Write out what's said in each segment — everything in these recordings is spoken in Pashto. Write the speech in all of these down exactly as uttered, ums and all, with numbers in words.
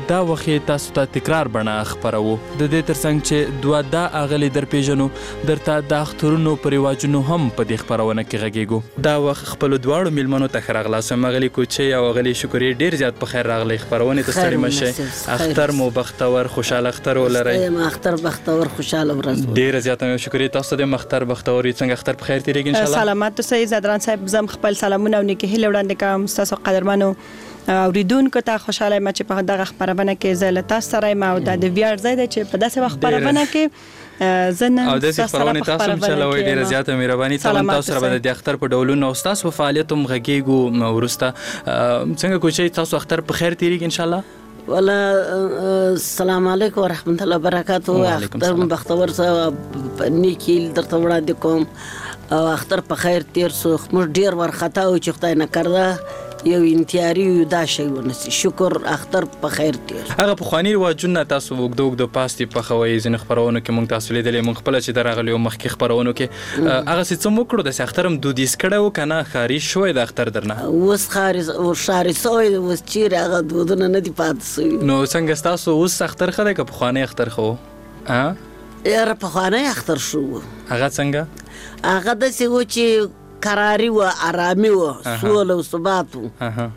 دا وخت تاسو ته تکرار بڼه خپروو د دې ترڅنګ چې دوه دا اغلي در پیژنو درته د اخترونو په رواجونو هم په دې خپرونه کې غږیږو. دا وخت خپل دواړو میلمنو ته ښه راغلاست. اغلي کوچۍ او اغلي شکري ډیر زیات په خیر راغلی خپرونې ته ستړي مشه. اختر مو بختور خوشاله اختر ولرئ. اختر بختور خوشاله ورځ. ډیر زیات شکرې تاسو د مختر بختوري څنګه اختر په خیر تیریږي ان شاء الله. سلامات اوسئ زدران صاحب. زم خپل سلامونه او نیکه هیله وړاندې کوم تاسو قدرمنو اوریدونکو ته. خوشاله یم چې په دغه خبرونه کې زه له تاسو سره یم او د ویاړ ځای دی چې په داسې وخت خبرونه کې زنه او د خبرونه تاسو هم چلوي. ډیره زیاته مهرباني تاسو تاسو سره د اختر په ډولونو او تاسو فعالیت هم غږیږو ورسته. څنګه کوچۍ تاسو اختر په خیر تیریږي ان شاء الله. ولا السلام علیکم ورحمت الله وبرکاته. اختر بختور سره نیکی درته وړاندې کوم او اختر په خیر تیر سو. موږ ډیر ورختا او چې خدای نه کړه یو انتیاري دا شی ونسی. شکر اختر په خیر تیر. هغه په خواني رواجونه تاسو وګدو وګدو پاستي په خوي زین خبرونه کې مونږ تاسو لیدلې مونږ خپل چې درغلی او مخکې خبرونه کې هغه څه څه مو کړو د اخترم دودیس کړو کنه خاري شوې د اختر درنه اوس خاري او شاري سوې اوس چیرې هغه دودونه نه دی پات سوي. نو څنګه تاسو اوس اختر خله که په خواني اختر خو ها یاره په خواني اختر شو. هغه څنګه هغه د سی و چې قراری و آرامي و سوله و ثبات و.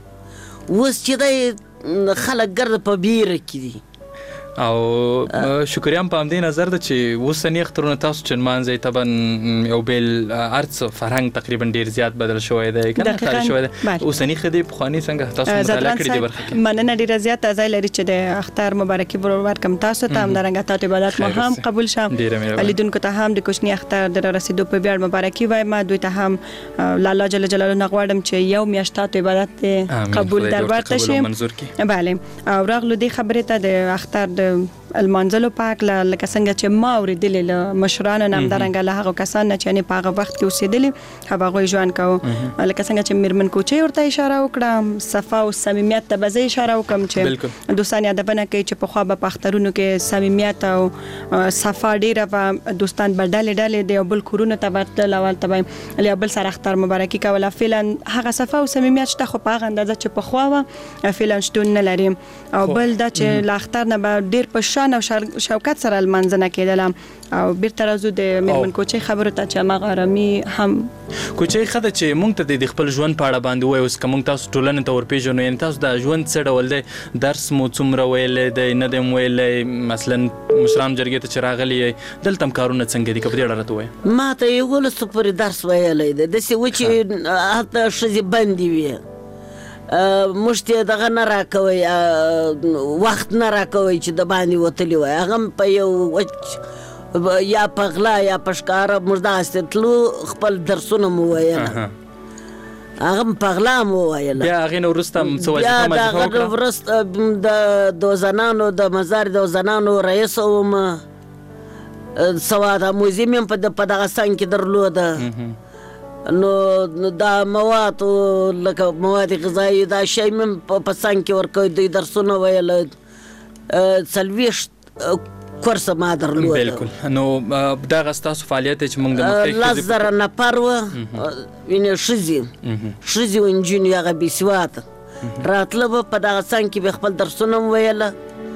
اوس چې د خلک ګرد په بیره کې دي او شکریام په همدې نظر ده چې اوسني اخترونه تاسو چې نمانځئ طبعا یو بېل هر څه فرهنګ تقریبا ډېر زیات بدل شوی دی که نه خالي شوی دی. اوسني ښځې پخواني څنګه تاسو مطالعه کړي دي برخه کې؟ مننه ډېره زیاته ځای لري چې د اختر مبارکي ورکړم تاسو ته. همدارنګه تاسو عبادت مو هم قبول شه. لیدونکو ته هم د کوچني اختر د رسېدو په ویاړ مبارکي وایم. دوی ته هم له الله جل جلاله نه غواړم چې یو میاشت تاسو عبادت قبول در ورته شي. بله او راغلو دې خبرې ته د اختر المنزلو پاک لکه څنګه چې ما اوریدلې له مشرانو نه همدارنګه له هغو کسانو نه چې یعنې په هغه وخت کې اوسېدلي هغوی ژوند کوو. لکه څنګه چې میرمن کوچۍ ورته اشاره وکړه صفا او صمیمیت ته به زه اشاره وکړم چې دوستان یادونه کوي چې پخوا به په اخترونو کې صمیمیت او صفا ډېره وه. دوستان به ډلې ډلې د یو بل کورونو ته به تلل او هلته به له یو بل سره اختر مبارکي کوله. فعلا هغه صفا او صمیمیت شته خو په هغه اندازه چې پخوا وه فعلا شتون نه لري. او بل دا چې له اختر نه به ډېر په شان او شوکت سره لمانځنه کېدله او بیرته راځو د میرمن کوچۍ خبرو ته چې هماغه آرامي هم کوچۍ ښه ده چې مونږ ته د خپل ژوند په اړه باندې ووایي. اوس که مونږ تاسو ټولنې ته ورپېژنو یعنې تاسو د ژوند څه ډول دی؟ درس مو څومره ویلی دی نه دی م ویلی؟ مثلا مشرانو جرګې ته چې راغلي یې دلته هم کارونه څنګه دي که په دې اړه راته ووایې؟ ما ته یولسو پورې درس ویلی دی. داسې و چې هلته ښځې بندې وي موږ ته دغه نه راکوئ وخت نه راکوئ چې د باندې وتلي وای. هغه هم په یو یا په غلا یا په ښکاره موږ داسې تلو خپل درسونه مو ویله. هغه هم په غلا مو ویله. بیا هغې نه وروسته څه وظیفه بیا د هغه نه وروسته د زنانو د مزار د زنانو رئیس وم. سواد موزیم هم په دغه څنګ کې درلوده. نو دا مواد لکه مواد غذایي دا شی مې په څنګ کې ورکوي. دوی درسونه ویله څلوېښت کورسه ما درلوده. بلکل. نو دغه ستاسو فعالیت دی چې موږ د مختلف لس زره نفر وه وینې ښځې ښځې و نجونې هغه بېسواده راتله به په دغه څنګ کې به خپل درسونه م ویله.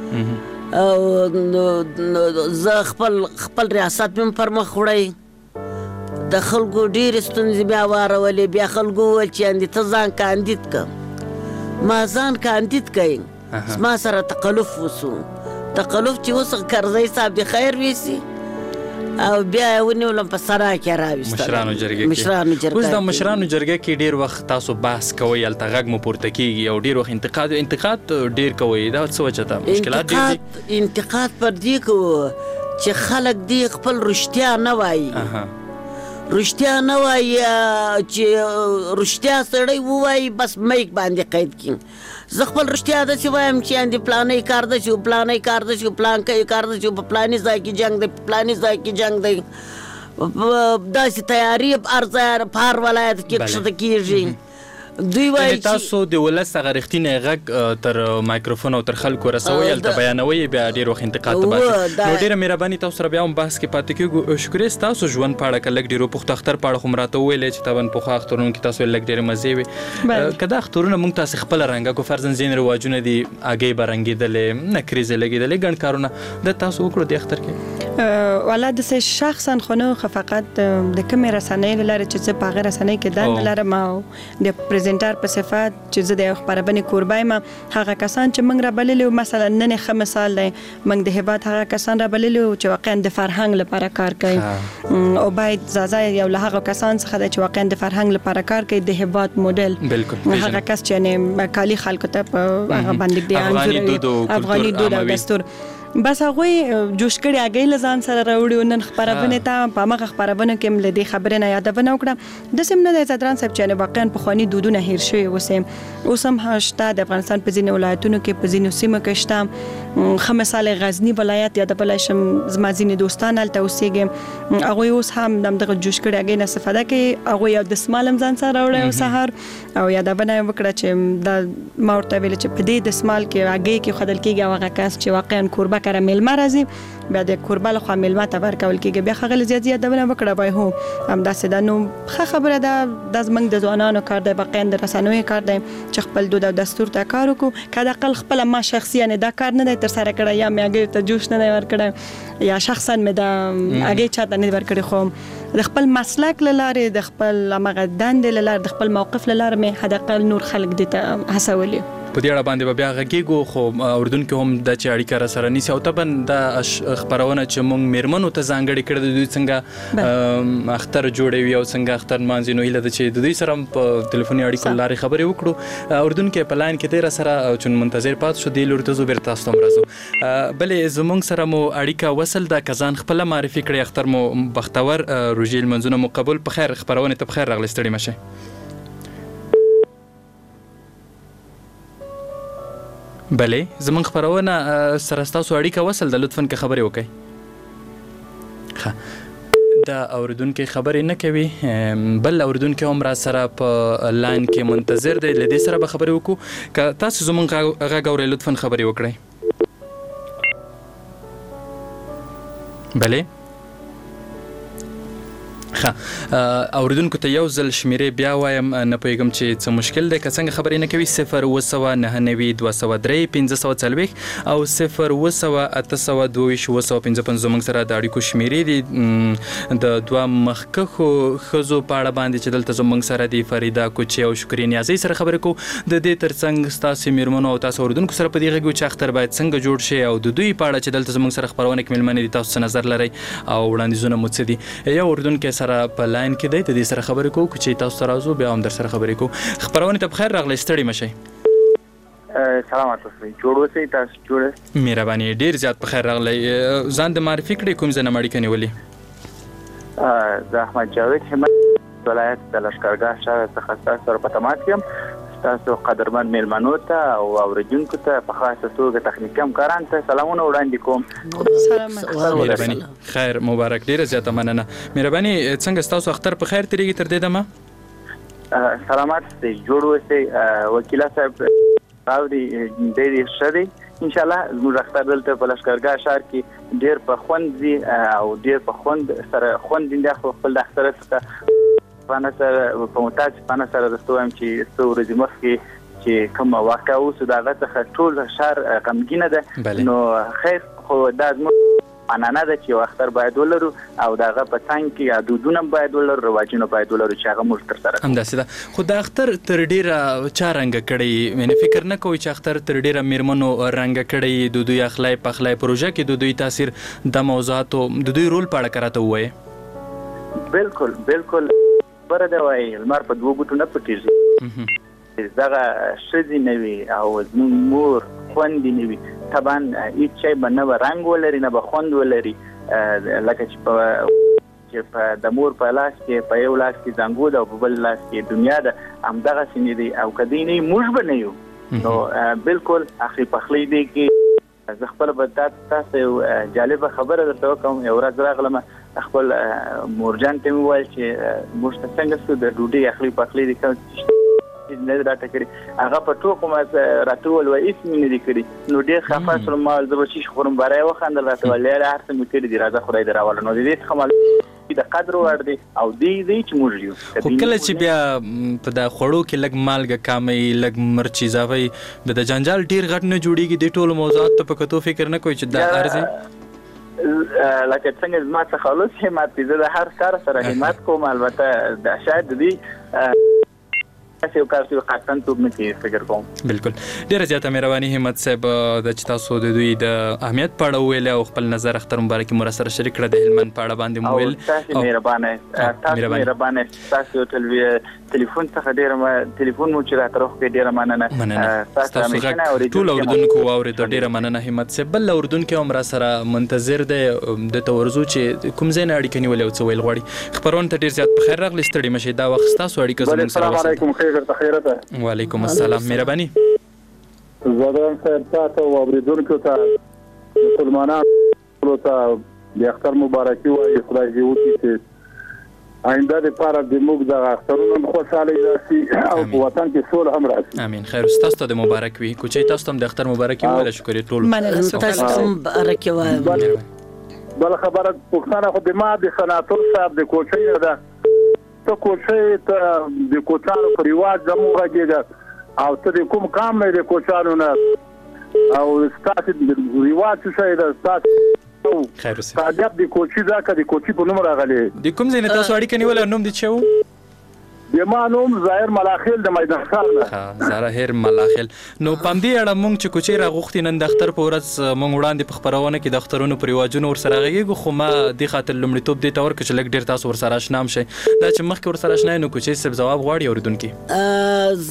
او زه خپل خپل ریاست مې پر مخ وړی. د خلکو ډېرې ستونزې بیا وارولې. بیا خلکو وویل چې یعنې ته ځان کاندید که ما ځان کاندید کړئ. ما سره تکلف وسو. تکلف چې اوس کرزی صاحب د خیر ویسي او بیا یې ونیولم په سرا کې راویستل مشرانو جرګه مشرانو جرګه اوس د مشرانو جرګه کې ډېر وخت تاسو بحث کوئ هلته غږ مو پورته کېږي او ډېر وخت انتقاد انتقاد ډېر کوئ. دا څه وجه ده؟ مشکلات ډېر دي. انتقاد پر دې کوو چې خلک دې خپل رښتیا نه وایي. رښتیا نه وایي چې رښتیا سړی ووایي بس میک باندې قید کړي. زه خپل رښتیا داسې وایم چې یعنې پلانی کار داسې و پلانی کار داسې و پلانکی کار داسې و په پلاني ځای کې جنګ دی په پلاني ځای کې جنګ دی. داسې تیاري په هر ځای په هر ولایت کې کښته کېږي. دوی وایي تاسو د ولس هغه رښتینی غږ تر مایکروفون او تر خلکو رسوئ هلته بیانوئ بیا ډېر وخت انتقاد ته باسي. نو ډېره مهرباني تاسو سره بیا هم بحث کې پاتې کېږو. شکرې ستاسو ژوند په اړه که لږ ډېرو پوښتو اختر په اړه خو م راته وویلې چې طبعا پخوا اخترونو کې تاسو لږ ډېرې مزې وې. که دا اخترونه موږ تاسې خپله رنګه کو فرضاً ځینې رواجونه دي هګۍ به رنګېدلې نکریزې لګېدلې ګڼ کارونه د تاسو وکړو د اختر کې؟ والا داسې شخصا خو نه خو فقط د کومې رسنۍ له لارې چې زه په هغې رسنۍ کې دنده لرم او د پریزنټر په صفت چې زه د یو خپرونې کوربه یم هغه کسان چې موږ رابللي وو مثلا نن یې ښه مثال دی موږ د هېواد هغه کسان رابللي وو چې واقعا د فرهنګ لپاره کار کوي او باید زازا یو له هغه کسان څخه دی چې واقعا د فرهنګ لپاره کار کوي د هېواد موډل هغه کس چې یعنې کالي خلکو ته په هغه باندې د انځوروي افغاني دود او دستور بس هغوی جوش کړي هګۍ له ځان سره راوړي نن خپرونې ته په همغه خپرونه کې م له دې خبرې نه یادونه وکړه. داسې هم نه دی ځدران صاحب چې یعنې واقعا پخواني دودونه هېر شوي اوس اوس هم شته د افغانستان په ځینې ولایتونو کې په ځینو سیمو کې شته. ښه مثال غزني ولایت یادولی شم زما ځینې دوستان هلته اوسېږي هغوی اوس هم د همدغه جوش کړي هګۍ نه استفاده کوي. هغوی یو دسمال هم ځان سره راوړی او سهار او یادونه یې وکړه چې دا ما ورته ویل چې په دې دسمال کې هګۍ کې ایښودل کېږي او هغه کس چې واقعا کوربه کره میلمه راځي بیا د کوربه له خوا میلمه ته ورکول کېږي. بیا ښاغلي زیات یادونه وکړه وایي هو همداسې ده. نو ښه خبره ده دا زموږ د ځوانانو کار دی واقعا د رسنیو کار دی چې خپل دود او دستور ته کار وکړو. که حداقل خپله ما شخصي یعنې دا کار نه دی ترسره کړی یا مې هګیو ته جوش نه دی ورکړی یا شخصا مې دا هګۍ چاته نه دی ورکړې خو د خپل مسلک له لارې د خپل همغه دندې له لارې د خپل موقف له لارې مې حداقل نور خلک دې ته هڅولي. په دې اړه باندې به بیا غږېږو خو اردن کې هم دا چې اړیکه راسره نیسي او طبعا دا خپرونه چې موږ میرمنو ته ځانګړې کړې ده دوی څنګه اختر جوړوي او څنګه اختر نمانځي نو هیله ده چې د دوی سره هم په تلیفوني اړیکو له لارې خبرې وکړو. اردن کې په لاین کې دی راسره چون منتظر پاتې شو دې لوري ته ځو بېرته تاسو ته هم راځو. بلې زموږ سره مو اړیکه وصل ده که ځان خپله معرفي کړئ اختر مو بختور روژې لمنځونه مو قبول په خیر خپرونې ته په خیر راغلی ستړي مه شئ. بلې زمونږ خپرونه سره ستاسو اړیکه وصل ده لطفا که خبرې وکئ. ښه دا اورېدونکی خبرې نه کوي بل اورېدونکی هم را سره په لاین کې منتظر دی له دې سره به خبرې وکړو. که تاسو زمونږ غږ اورئ لطفا خبرې وکړئ. بلې ښه اورېدونکو ته یو ځل شمیرې بیا وایم نه پوهېږم چې څه مشکل دی که څنګه خبرې نه کوي صفر اوه سوه نهه نوي دوه سوه درې پنځه سوه څلوېښت او صفر اوه سوه اته سوه دوه ویشت اوه سوه پنځه پنځوس زموږ سره د اړیکو شمیرې دي د دوه مخکښو ښځو په اړه باندې چې دلته زموږ سره دي فریده کوچي او شکري نیازۍ سره خبرې کوو. د دې تر څنګ ستاسې میرمنو او تاسو اورېدونکو سره په دې غږ چې اختر باید څنګه جوړ شي او د دوی په اړه چې دلته زموږ سره خپرونه کې مېلمانه دي تاسو څه نظر لرئ او وړاندیزونه مو څه دي. یو اورېدونکی سره په لاین کې دی د دې سره خبرې کوو که چې تاسو ته راځو بیا هم در سره خبرې کوو. خپرونې ته بخیر راغلی ستړي مه شئ. سلامات اوسئ جوړ اوسئ تاسو جوړ مهرباني ډېر زیات په خیر راغلی. ځان د معرفي کړئ کوم ځای نه مړیکه نیولې؟ زه احمد جاوید همت ولایت د لښکرګاه شهر څخه ستاسو سره په تماس یم. ستاسو قدرمن میلمنو ته او اورېدونکو ته په خاصه توګه تخنیکي همکارانو ته سلامونه وړاندې کوم. مهرباني خیر مبارک ډېره زیاته مننه. مهرباني څنګه ستاسو اختر په خیر تېرېږي تر دې دمه؟ سلامات اوسئ جوړ اوسئ. وکیله صاحب راوړي ډېر ښه دی انشاءالله. زموږ اختر دلته په لښکرګاه ښار کې ډېر په خوند ځي او ډېر په خوند سره خوند دي خو خپل د اختر څخه پانه سره په متاسفانه سره درته وایم چې څو ورځې مخکې چې کومه واقعه وسو د هغه څخه ټول ښار غمګینه ده. نو خیر خو دا زموږ عنعنه ده چې یو اختر باید ولرو او د هغه په څنګ کې دودونه باید ولرو رواجونه باید ولرو چې هغه موږ ترسره کړو. همداسې ده. خو د اختر تر ډېره چا رنګه کړی یعنې فکر نه کوئ چې اختر تر ډېره میرمنو رنګه کړی د دوی اخلای پخلای پروژه کې د دوی تاثیر د موضوعاتو د دوی رول په اړه که راته ووایې؟ بالکل بالکل بره ده وایي لمر په دوو ګوتو نه پټېږي. دغه ښځې نه وي او زموږ مور خوندې نه وي طبعا هېڅ شی به نه به رنګ ولري نه به خوند ولري. لکه چې په چې په د مور په لاس کې په یو لاس کې زنګو ده او په بل لاس کې دنیا ده همدغسې نه دي او که دوی نه وي موږ به نه یو. نو بالکل اخلي پخلی دی کې زه خپله به تاسو یو جالبه خبره درته وکړم. یو ورځ راغلم خپل مورجان ته مې وویل چې موږ ته څنګه څه د ډوډۍ اخلي پخلی دی نه راته کړی هغه په ټوکو ما راته وویل وایي هېڅ مې نه دي کړي نو ډېر خفه شوم ما ویل زه به شیشه خورم بری یې وخندل راته ویل یاره هر څه مې کړي دي راځه خدای دې راوله نو د دې څخه معلومه د قدر وړ دی او دی دی چې موږ یو خو کله چې بیا په د خوړو کې لږ مالګه کاموي لږ مرچ اضافه وي د جنجال ډېر غټ نه جوړېږي دې ټولو موضوعات ته په کتو فکر نه کوئ چې دا ارزي لکه څنګه زما څخه خالص همت دی زه د هر کار سره همت کوم البته د شاید د دې تاسو یو کار چې خاصن توب نه کې فکر کوم بالکل ډیره زیاته مهرباني همت صاحب د چې تاسو د دوی د اهمیت په اړه ویل او خپل نظر اختر مبارک مو سره شریک کړ د هلمند په اړه باندې مو ویل تاسو مهربانه تاسو مهربانه تاسو ټلیفون څخه ډیره ټلیفون مو چې راته روخ ډیره مننه تاسو څنګه ټول اردوونکو واوري د ډیره مننه همت صاحب بل اردوونکو هم را سره منتظر دی د تورزو چې کوم ځای نه اړیکه نیولې او څه ویل غواړي خبرونه ته ډیر زیات په خیر راغلی ستړي مشه دا وخت تاسو اړیکه زموږ سره وساتئ خیرته وعلیکم السلام مهرباني زادان صاحب تاسو او اوریدونکو ته مسلمانانو ته د اختر مبارکي وایي خدای دې وکړي چې آینده لپاره د موږ د اخترونو خوشحالي راشي او په وطن کې سوله هم راشي امين خیر تاسو ته د مبارک وي کوچې تاسو ته د اختر مبارکي وایي شکر ټول تاسو ته مبارکي وایم بل خبره پښتنه خو د ما د سناتور صاحب د کوچۍ ده ته کوچۍ ته د کوچانو په رواج زموږ راګېږه او ته د کوم قام نه د کوچانو نه او ستاسو د رواج څه شی ده ستاسو خیر اوسه تعجب د کوچۍ دا که د کوچۍ په نوم راغلی د کوم ځای نه تاسو اړیکه نیولی نوم دې څه و د ما نوم ظاهر ملاخیل د میدان ښار نه ظاهر ملاخیل نو پام دې اړه مونږ چې کوچۍ راغوښتي نن د اختر په ورځ مونږ وړاندې په خپرونه کې د اخترونو په رواجونو ورسره غږیږو خو ما دې خاطر لومړیتوب دې ته ورکړه چې لږ ډېر تاسو ورسره اشنا هم شئ دا چې مخکې ورسره اشنا یې نو کوچۍ صاحب ځواب غواړي اورېدونکي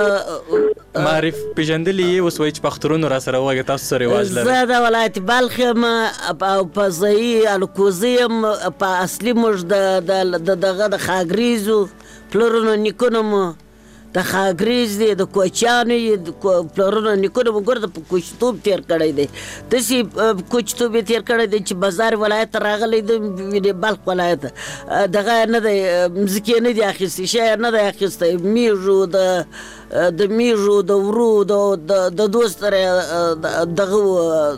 زه معرف پیژندلي یې اوس وایي چې په اخترونو را سره وغږه تاسو څه رواج لرئ زه د ولایت بلخ یم او په ځایي الکوزي یم په اصلي موږ د دغه د خاګریزو پلرونو نیکونو مو د خاګریز دی د کوچیانو یې پلرونو نیکونو مو ګوره د کوچتوب تېر کړی دی داسې کوچتوب یې تېر کړی دی چې بازار ولایت ته راغلی دی وینې بلخ ولایت دغه نه دی مځکې نه دي اخیستې شی نه دی اخیستی میږو د د میږو د ورو د دوست سره دغه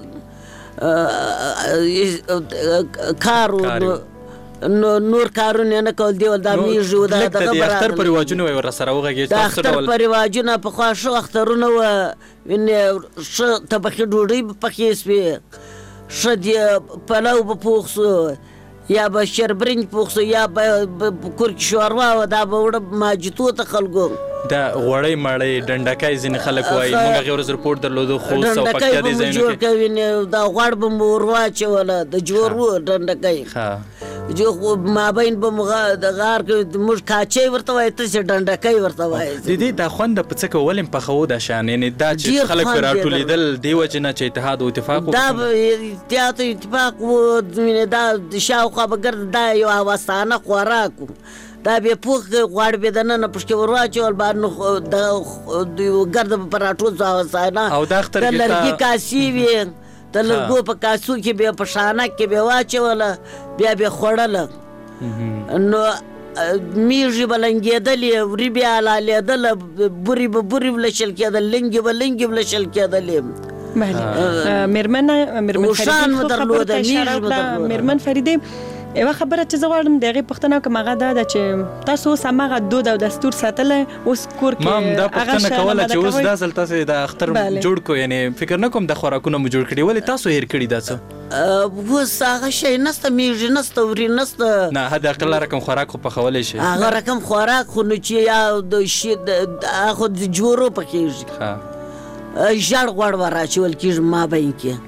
کارو نو نور کارونه نه کول دی ول دا میږو دا دغه د اختر پر رواجونه وي ور سره وغږی تاسو ډول د اختر پر رواجونه په خوا شو اخترونه و وینې ش تبخي ډوډۍ پخې سوي ش دی پلو په پوښسو یا به شربرنج پوښسو یا به کورک شوروا و دا به وړه ماجتو ته خلکو دا غوړی مړی ډنډکای ځینې خلک وایي موږ هغې ورځ رپورټ درلودو خوست او پکتیا دې ځایونو کې جوړ کوي دا غوړ به مو ور واچوله د جوړو ډنډکۍ جو مابین به موږ د غار کې موږ کاچۍ ورته وایي ته چې ډنډکۍ ورته وایي ددې دا خوند په څه کول هم پخوو دا شیان یعنې دا چې خلک پرې راټولېدل دې وجې نه چې اتحاد او اتفاق دا به اتحاد او اتفاق و دا شاوخوا به ګرد دا یو هوسانه خوراک و دا بیا پوخ غواړ بیا دننه پشکې ور واچول بعد نو د ګرد به په راټول سو هوسانه د لرګي کاسې وي د لرګو په کاسو کې بیا په شانک کې بیا واچوله بیا بیا خوړله نو میږي به لنګېدلې وري بیا حلالېدله بوري به بوري ولشل کېدل لنګې به لنګې ولشل کېدلې بله مېرمنه مېرمن وشان مو درلوده میږي مو درلوده مېرمن فریدې یوه خبره چې زه غواړم د هغې پوښتنه وکړم هغه دا ده چې تاسو اوس هماغه دود او دستور ساتلی اوس کور کې ما هم دا پوښتنه کوله چې اوس دا ځل تاسې د اختر جوړ کړو یعنې فکر نه کوم د خوراکونه مو جوړ کړي ولې تاسو هېر کړي دا څه اوس هغه شی نسته میږي نسته وري نسته نه حد اقل رقم خوراک خو پخولی شي هغه رقم خوراک خو نو چې یا د شي هغه خو د جوړو پکېږي ژړ غوړ به راچول کېږي مابین کې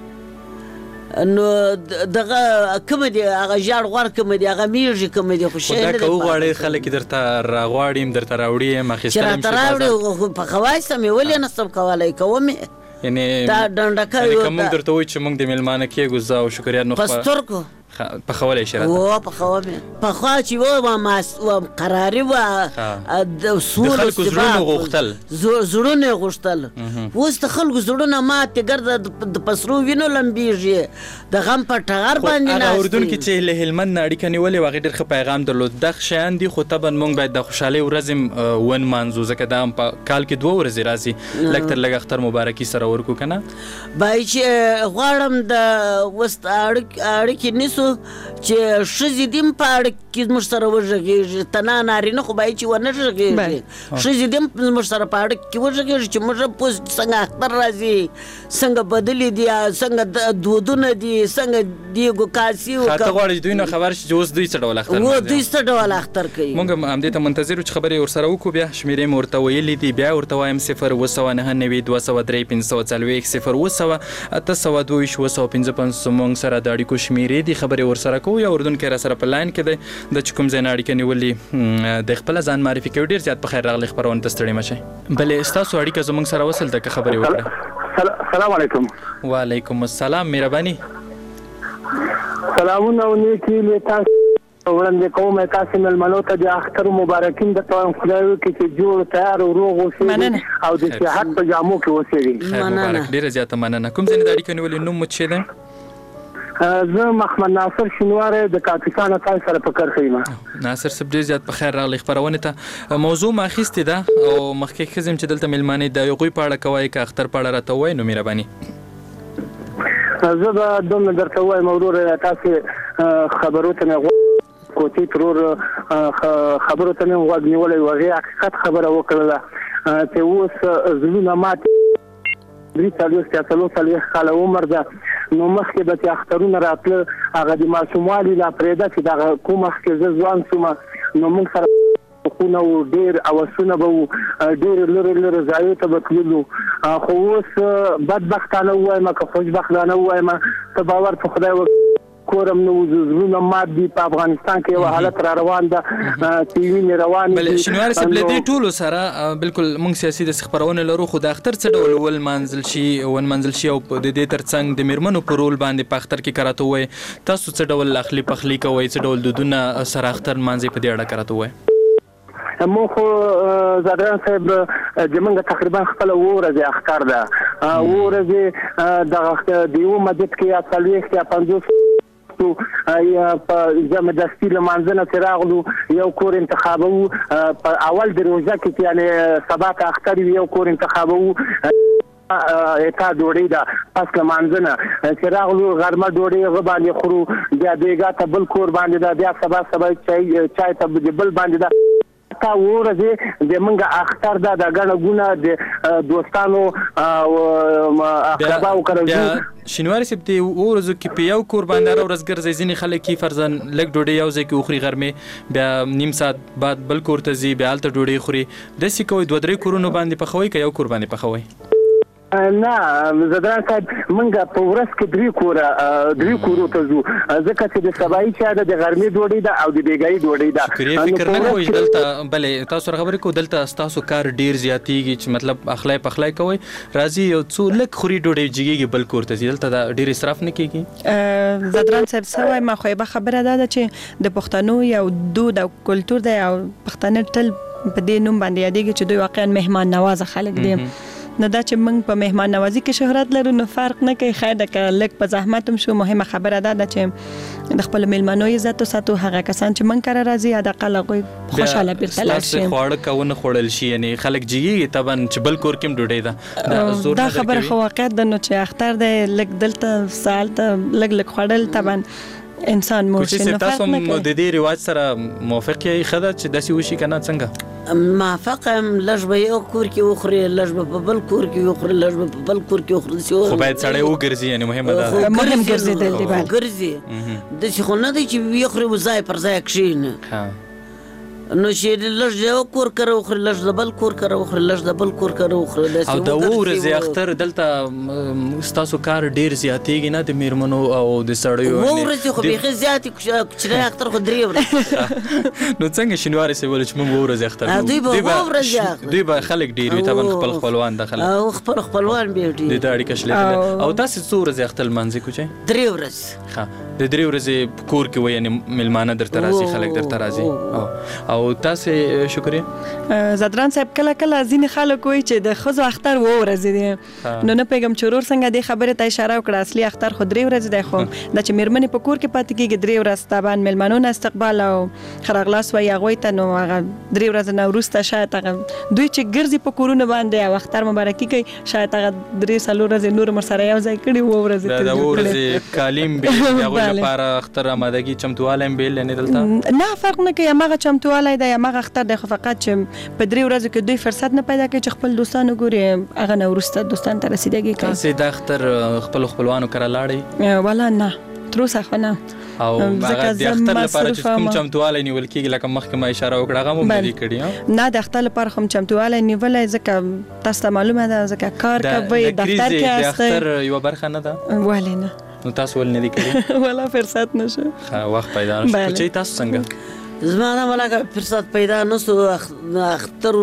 نو دغه کوم دی هغه ژړ غوړ کوم دی هغه میږي کوم دی خو شی نه دی خو دا که وغواړئ خلک درته راغواړي هم درته راوړي هم اخیستلی هم چې راته راوړي خو پخوای سم یې ولې نسم کولی کوم یعنې دا ډنډکۍ که موږ درته وایو چې موږ د میلمانه کېږو زه او شکریار نو په سترګو پخولی شي راته و پخوا مې پخوا چې و ماس و قراري وه د سوله د خلکو زړونه غوښتل زړونه یې غوښتل اوس د خلکو زړونه ماتې ګرده د پسرو وینو لمبېږي د غم په ټغر باندې هغه اردوونکي چې له هلمند نه اړیکه نیولې وه هغې ډېر ښه پیغام درلود دغه شیان دي خو طبعا موږ باید د خوشحالۍ ورځې هم ونمانځو ځکه دا هم په کال کې دوه ورځې راځي لږ تر لږ اختر مبارکي سره ورکړو که نه باید چې غواړم د اوس اړیکې نیسو چې ښځې دې هم په اړیکه کې زموږ سره وغږېږي تنها نارینه خو باید چې ونه غږېږي ښځې دې هم زموږ سره په اړیکه کې وغږېږي چې موږ هم پوه څنګه اختر راځي څنګه بدلې دي څنګه دودونه دي څنګه دیګو کاسي ته غواړې چې دوی نه خبر شي چې اوس دوی څه ډول اختر و دوی څه ډول اختر کوي موږ هم همدې ته منتظر یو چې خبرې ورسره وکړو بیا شمېرې مې ورته ویلي دي بیا ورته وایم صفر اووه سوه نهه نوي دوه سوه درې پنځه سوه څلوېښت صفر اووه سوه اته سوه دوه ویشت اووه سوه پنځه پنځوس موږ سره د اړیکو شمېرې دي خبرې ورسره کوو یا اردوونکی راسره په لاین کې دی د چې کوم ځای نه اړیکه نیولي د خپله ځان معرفي کوي ډېر زیات په خیر راغلی خپرونې ته ستړي مه شئ بلې ستاسو اړیکه زموږ سره وصل ده که خبرې وکړه سلام علیکم وعلیکم السلام مهرباني سلامونه او نیکي له تاسو وړاندې کوم تاسو مېلمنو ته د اختر مبارکین درته وایم خدای وکړي چې جوړ تیار او روغ اوسئ او د صحت په جامو کې اوسئ خیر مبارک ډېره زیاته مننه کوم ځای نه د اړیکه نیولې نوم مو څه دی زه محمد ناصر شینواری د کاپیسان تاسو سره په کرښه یم ناصر صاحب ډېر زیات په خیر راغلی خپرونې ته موضوع ما اخیستې ده او مخکې ښځې چې دلته مېلمانې د هغوی په اړه کوئ که اختر په اړه راته ووایئ نو مهرباني زه به دومره درته ووایم وروره تاسې خبرو ته مې کوټې ترور خبرو ته مې غوږ نیولی و هغې حقیقت خبره وکړله چې اوس زړونه ماتې درې څلوېښت یا څلور څلوېښت کاله عمر ده نو مخکې به چې اخترونه راتله هغه د ماشوموالي لا پرېږده چې دغه کوم مخکې زه ځوان شومه نو موږ سره خونه و ډېر اوسونه به وو ډېر لرې لرې ځایو ته به تللو خو اوس بدبختانه ووایم که خوشبختانه ووایم ته باور په خدای وکړه کورم نو زړونه مات دي په افغانستان کې یو حالت را روان ده چې وینې روانې دي بلې شینواري صاحب له دې ټولو سره بالکل موږ سیاسي داسې خپرونې لرو خو د اختر څه ډول ونمانځل شي ونمانځل شي او د دې تر څنګ د میرمنو په رول باندې په اختر کې که راته ووایئ تاسو څه ډول اخلي پخلي کوئ څه ډول دودونه سره اختر نمانځئ په دې اړه که راته ووایئ مونږ خو زادران صاحب چې موږ تقریبا خپله اووه ورځې اختر ده اووه ورځې دغه د یوه مدت کې یا څلوېښت یا پنځوس یا په جمع دستي لمانځه نه چې راغلو یو کور انتخابوو په اول د روژه کې چې یعنې سبا ته اختر وي یو کور انتخابوو اتا ډوډۍ ده پس لمانځه نه چې راغلو غرمه ډوډۍ هغه باندې خورو بیا بیګا ته بل کور باندې ده بیا سبا سبا چای چای ته بل باندې ده تا ورځې د منګه اختر دا د غنه ګونه د دوستانو او اقرباو کړو شینواري صاحب دی ورځو کې په یو کور باندې را ورځ ګرځي ځینې خلک کې فرضاً لږ ډوډۍ یو ځای کې وخوري غرمې بیا نیم ساعت بعد بل کور ته ځي بیا هلته ډوډۍ خوري داسې کوئ دوه درې کورونو باندې پخوئ که یو کور باندې پخوئ نه زدران صاحب موږ په ورځ کې درې کوره درې کورو ته ځو ځکه چې د سبایي چای ده د غرمې ډوډۍ ده او د بیګایي ډوډۍ ده شکریه فکر نه کوئ دلته بلې تاسو سره خبرې کوو دلته ستاسو کار ډېر زیاتېږي چې مطلب اخلی پخلی کوئ راځي یو څو لږ خوري ډوډۍ جګېږي بل کور ته ځي دلته دا ډېر اسراف نه کېږي زدران صاحب څه وایم خو یوه خبره دا ده چې د پښتنو یو دود او کلتور دی او پښتانه تل په دې نوم باندې یادېږي چې دوی واقعا مهمان نوازه خلک دي نو دا چې موږ په مهمان نوازي کې شهرت لرو نو فرق نه کوي خیر ده که لږ په زحمت هم شو مهمه خبره دا ده چې د خپلو میلمنو عزت وساتو هغه کسان چې موږ کره راځي حداقل هغوی خوشحاله بیرته لاړ شي ستاسې خواړه که ونه خوړل شي یعنې خلک جګېږي طبعا چې بل کور کې هم ډوډۍ ده دا خبره خو واقعیت ده نو چې اختر دی لږ دلته سهالته لږ لږ خوړل طبعا انسان موشي نو فرق تاسو نه کوي د دې رواج سره موافق یې ښه ده چې داسې وشي که نه څنګه موافق یم لږ به یو کور کې وخوري لږ به په بل کور کې وخوري لږ به په بل کور کې وخوري خو باید سړی وګرځي یعنې مهمه دا ده مهم ګرځېدل دي باید ګرځي داسې خو نه دی چې ویې خوري و ځای پر ځای کښېنه نو چې لږ د یو کور کره وخوري لږ د بل کور کره وخوري لږ د بل کور کره وخوري. او د اوه ورځې اختر دلته ستاسو کار ډېر زیاتېږي نه د میرمنو او د سړیو؟ اوه ورځې خو بیخي زیاتې کوچنی اختر خو درې ورځې. نو څنګه شینواري صاحب ویل چې موږ اوه ورځې اختر دوی به اوه ورځې اختر دوی به خلک ډېر وي طبعا خپل خپلوان د خلک او خپل خپلوان به ډېر د ده اړیکه شلېدله. او تاسې څو ورځې اختر لمانځئ کوچی؟ درې ورځې. ښه د درې ورځې کور کې وي یعنې میلمانه درته راځي خلک درته راځي. او تاسې شکریه زدران صاحب کله کله ځینې خلک وایي چې د ښځو اختر اوه ورځې دی نو نه پوهېږم چې ورور څنګه دې خبرې ته اشاره وکړه. اصلي اختر خو درې ورځې دی خو دا چې میرمنې په کور کې پاتې کېږي درې ورځې طبعا میلمنو نه استقبال او ښه راغلاست وایي هغوی ته نو هغه درې ورځې نه وروسته شاید هغه دوی چې ګرځي په کورونو باندې او اختر مبارکي کوي شاید هغه درې څلور ورځې نور ورسره یو ځای کړي اوه ورځې د اوه ورځې کالیم بیل د هغوی لپاره اختر امادګي چمتوالی هم بیل یعنې دلته نه فرق نه کوي هماغه چمتوالی دی هماغه اختر دی خو فقط چې په درې ورځو کې دوی فرصت نه پیدا کوي چې خپل دوستان وګوري هغه نه وروسته دوستان ته رسیدګي کوي. تاسې دا اختر خپلو خپلوانو کره لاړئ؟ والا نه تر اوسه خو نه. او هغه د اختر لپاره چې کوم چمتوالی نیول کېږي لکه مخکې ما اشاره وکړه هغه مو نه دي کړي؟ نه د اختر لپاره خو چمتوالی نیولی ځکه تاسو ته معلومه ده ځکه کار کوئ دفتر کې د اختر یوه برخه نه ده؟ ولې نه. نو تاسو ولې نه دي کړي؟ والا فرصت نشو وخت پیدا نشو. کوچی تاسو څنګه؟ زما نه ملاکه فرصت پیدا نسو اختر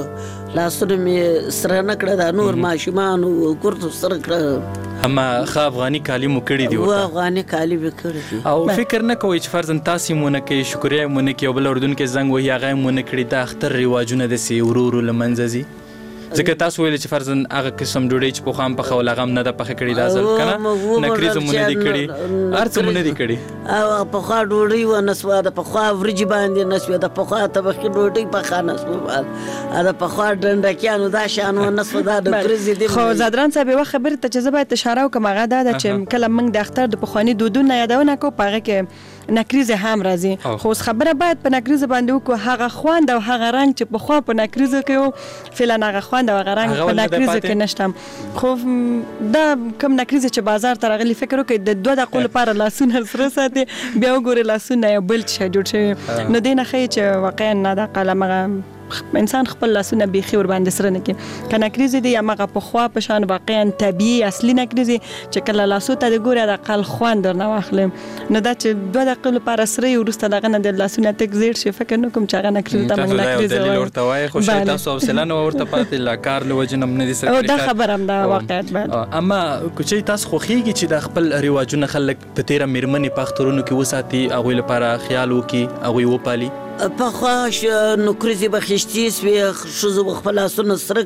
لاسونه مې سره نه کړه دا نور ماشومان کورته سره کړه همه ښه افغاني کالي مو کړي دي ورته افغاني کالي مې کړي دي. او فکر نه کوئ چې فرضاً تاسې مو نه کوئ شکریه یې مو نه کوي یو بل اردون کې زنګ وهي هغه یې مو نه کړي دا اختر رواجونه داسې ورو ورو له منځه ځي؟ ځکه تاسو ویلې چې فرضاً هغه قسم ډوډۍ چې پخوا هم پخول هغه هم نه ده پخه کړې دا ځل که نه نکریزه مو نه دي کړي هر څه مو نه دي کړي؟ او پخوا ډوډۍ ونه سوه د پخوا وریجې باندې نه سوې د پخوا طبخي ډوډۍ پخه نه سوه د پخوا ډنډکیانو دا شیان ونه سوه دا نکریزې دي. خو زدران صاحب یوه خبرې ته چې زه باید اشاره وکړم هغه دا ده چې کله موږ د اختر د پخواني دودونه یادونه کوو په هغه کې نکریزه هم راځي خو اوس خبره باید په نکریزه باندې وکړو هغه خوند او هغه رنګ چې پخوا په نکریزه کې و فعلا هغه خوند او هغه رنګ په نکریزه کې نشته. خو دا کوم نکریزه چې بازار ته راغلي فکر وکړئ د دوه دقیقو لپاره لاسونه سره ساتي بیا وګورئ لاسونه یو بل شی جوړ شوي نو دې نه ښیي چې واقعا نه دا قلم هغه انسان خپل لاسونه بیخي ور باندې سره نه کوي که نکریزې دي هماغه پخوا په شان واقعا طبیعي اصلي نکریزې چې کله لاسو ته د ګورې د اقل خوند درنه واخلي نو دا چې دوه دقیقې لپاره سره یې وروسته دغه نه د لاسونه تک زیړ شي فکر نه کوم چې هغه نکریزې ته موږ نکریزه دلیل ورته وایي خو شاید تاسو حوصله نه ورته پاتې له کار له وجې نه هم نه دي سره دا خبره هم ده واقعیت باید. اما کوچۍ تاسو خوښېږي چې د خپل رواجونه خلک په تېره مېرمنې په اخترونو کې وساتي هغوی لپاره خیال وکړي هغوی وپالي؟ پخوا نکریزې به خیشتې سوې ښځو به خپل لاسونه سره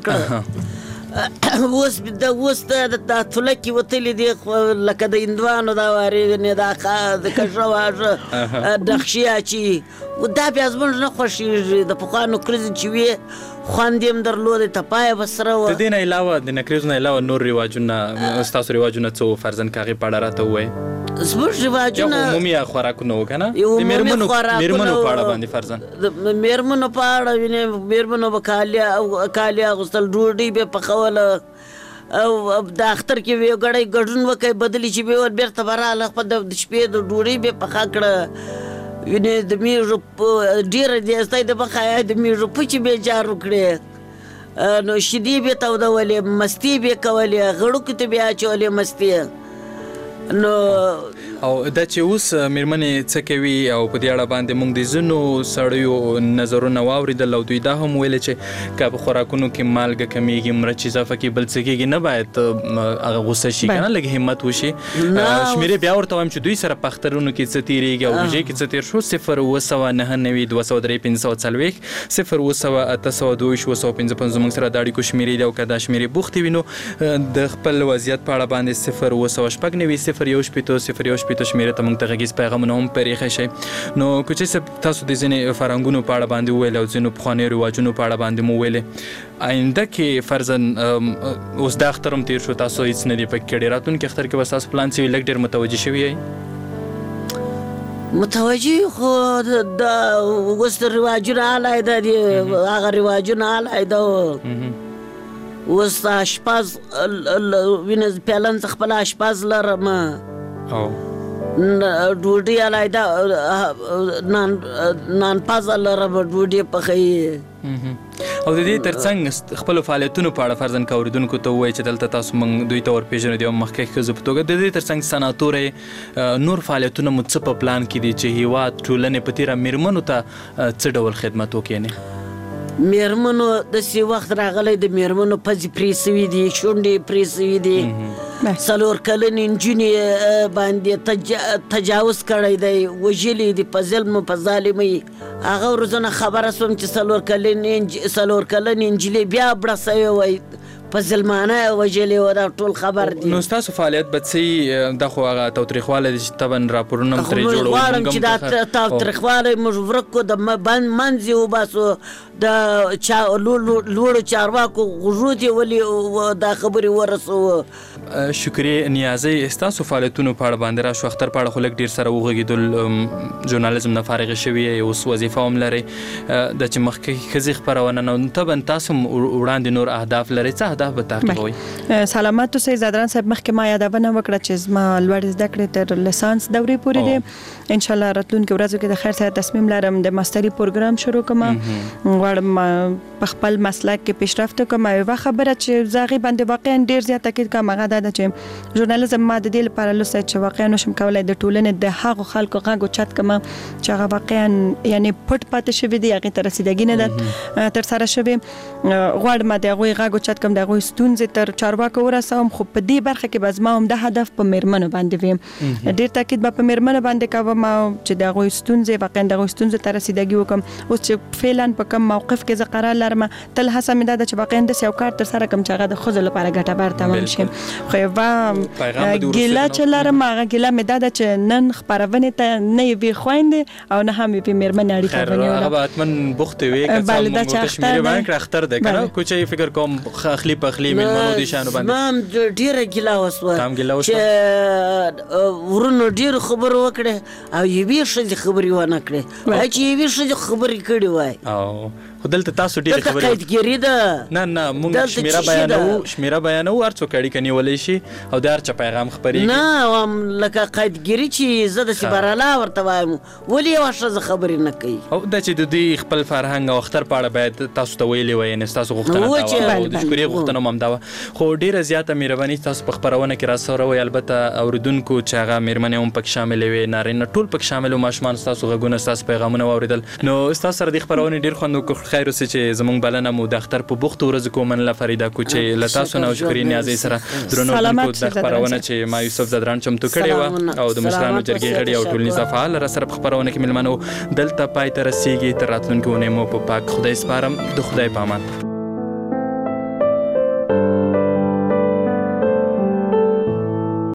کړه اوس د اوس د تولکې وتلې دي لکه د هندوانو دا وارې دا د کږه واژه نقشې اچي دا بیا زموږ نه خوښېږي د پخوا نکریزې چې وې خوند یې هم درلودې تپایه به سره وه. د دې نه علاوه د نکریزو نه علاوه نور رواجونه ستاسو رواجونه څه فرضاً که هغې په اړه راته ووایئ؟ زموږ رواجونه یو عمومي خوراکونه وو که نه د مېرمنو په اړه باندې فرضاً د مېرمنو په اړه وینې مېرمنو به کالي کالي اغوستل ډوډۍ به پخوله او د اختر کې به یو ګړی ګډون وکړئ بدلې چې به ور بېرته به راغله خپل د شپې د ډوډۍ به پخه کړه وینې د مېږو ډېره دیستی د مخه د مېږو پچې به جار وکړې نو شیدې به تودولې مستې به کولې غړوکو ته به اچولې مستې نو او دا چې اوس مېرمنې څه کوي او په دې اړه باندې موږ د ځینو سړیو نظرونه واورېدل او دوی دا هم ویلې چې که په خوراکونو کې مالګه کمیږي مرچ اضافه کړي بل څه کېږي نه باید هغه غوسه شي که نه لږ همت وشي شمېرې بیا ورته وایم چې دوی سره په اخترونو کې څه تېرېږي او روژې کې څه تېر شو صفر اوه سوه نهه نوي دوه سوه درې پنځه سوه څلوېښت صفر اوه سوه اته سوه دوه ویشت اوه سوه پنځه پنځوس زموږ سره د اړیکو شمېرې دي او که دا شمېرې بوختې وي نو د خپل وضعیت په اړه باندې صفر اوه سوه شپږ نوي صفر یو شپېته صفر یو شپېته شمېرې ته موږ ته غږیز پیغامونه هم پرېښی شئ. نو کوچۍ صاحب تاسو د ځینې فرهنګونو په اړه باندې وویل او ځینو پخوانیو رواجونو په اړه باندې مو ویلې آینده کې فرضاً اوس دا اختر هم تېر شو تاسو هېڅ نه دي پکې کړي راتلونکي اختر کې به ستاسو پلان څه وي لږ ډېر متوجه شوي یئ؟ متوجه خو د اوس رواجونه علیحده دي هغه رواجونه علیحده اوس اشپز وینې پلن زه خپل اشپز لرم ډوډۍ علیده نان نان پازه لرم ډوډۍ پخوي. او د دې ترڅنګ خپلو فعالیتونو په اړه فرضاً که اورېدونکو ته ووایي چې دلته تاسو موږ دوی ته ورپېژنو د یو مخکښ ښځو په توګه، د دې ترڅنګ سناتورۍ نور فعالیتونه مو څه په پلان کې دي چې هېواد ټولنې په تېره مېرمنو ته څه ډول خدمت وکړي؟ یعنې مېرمنو داسې وخت راغلی د مېرمنو پزې پرې سوي دي، شونډې پرې سوي دي، څلور کلنې نجونې باندې تجاوز کړی دی، وژلي دي په ظلم په ظالمۍ. هغه ورځونه خبره سوم چې څلور کلنې څلور کلنې نجلۍ بیا بړه سوې وای، په ظلمانه یې وژلې وه. دا ټول خبر دي. نو ستاسو فعالیت به څه دا خو هغه تاوتریخوالی دی چې طبعا راپورونه هم ترې جوړوو. غواړم چې دا تاوتریخوالی موږ ورک کړو، د منځ یې وباسو، د لوړو چارواکو غوږو ته ولې دا خبرې ورسوو. شکریې نیازۍ، ستاسو فعالیتونو په اړه باندې راشو. اختر په اړه خو لږ ډېر سره وغږېدل، ژورنالیزم نه فارغه شوي یې، اوس وظیفه هم لرئ د چې مخکې ښځې خپرونه. نو طبعا تاسو هم وړاندې نور اهداف لرئ، څه اهداف به تعقیبوئ؟ سلامت اوسئ. زادران صاحب مخکې ما یادونه وکړه چې زما لوړې زده کړې تر لیسانس دورې پورې دي. انشاءالله راتلونکي ورځو کې د خیر سره تصمیم لرم د ماستري پروګرام شروع کړم. غواړم په خپل مسلک کې پیشرفت وکړم. یوه خبره چې زه هغې باندې واقعا ډېر زیات تاکید کوم هغه دا ده چې ژورنالیزم ما د دې لپاره لوستی چې واقعا نشم کولی د ټولنې د هغو خلکو غږ اوچت کړم چې هغه واقعا یعنې پټ پاتې شوي دي، هغې ته رسیدګي نه ده ترسره شوې. غواړم د هغوی غږ اوچت کړم، د هغوی ستونزې تر چارواکو ورسوم، خو په دې برخه کې به زما همدا هدف په مېرمنو باندې وي. ډېر تاکید به په مېرمنو باندې کوم چې د هغوی ستونزې واقعا د هغوی ستونزو ته رسیدګي وکړم. اوس چې فعلا په کوم موقف کې زه قرار لرم، تل هڅه مې دا ده چې واقعا داسې یو کار ترسره کړم چې هغه د ښځو لپاره ګټور تمام شي. خو یوه ګیله چې لرم، هغه ګیله مې دا ده چې نن خپرونې ته نه یوې خویندې او نه هم یوې مېرمنې اړیکه ونیوله. هغه به حتما بختې وې که څه هم موږ ورته شمېرې بیان کړه. اختر دی که نه، کوچه فکر کوم اخلي پخلي مېلمنو دې شیانو باندې. زما هم ډېره ګیله وسوه تا هم ګیله وشوه چې ورونو ډېرو خبرو وکړې او یوې ښځې خبرې ونه کړې. چې یوې ښځې خبرې کړې وای، خو دلته تاسو ډېرې خبرې دلته قیدګیري ده. نه نه موږ شمېره بیانوو شمېره بیانوو هر څوک اړیکه نیولی شي او د هر چا پیغام خپرېږي. نه لکه قیدګیري چې زه داسې براله ورته وایم، ولې یوه ښځه خبرې نه کوي؟ او دا چې د دوی خپل فرهنګ او اختر په اړه باید تاسو ته ویلې وای، یعنې ستاسو غوښتنه دا وه او د شکرې غوښتنه هم همدا وه. خو ډېره زیاته مهرباني تاسو په خپرونه کې راسره وایي. البته اورېدونکو چې هغه مېرمنې هم پکې شاملې وې، نارینه ټول پکې شامل وو، ماشومان ستاسو غږونه ستاسو پیغامونه واورېدل. نو ستاسو سره د خپرونې ډېر خوند وکړ. خیر اوسې چې زموږ بلنه مو د اختر په بوختو ورځو کې ومنله. فریده کوچې له تاسو نه او شکرې نیازۍ سره درنو اورېدونکو د خپرونه چې ما یوسف زدران چمتو کړې وه او د مشرانو جرګې غړي او ټولنیزه فعال را سره په خپرونه کې مېلمانه وو. دلته پای ته رسېږي. تر راتلونکې اونۍ مو په پاک خدای سپارم. د خدای په امان.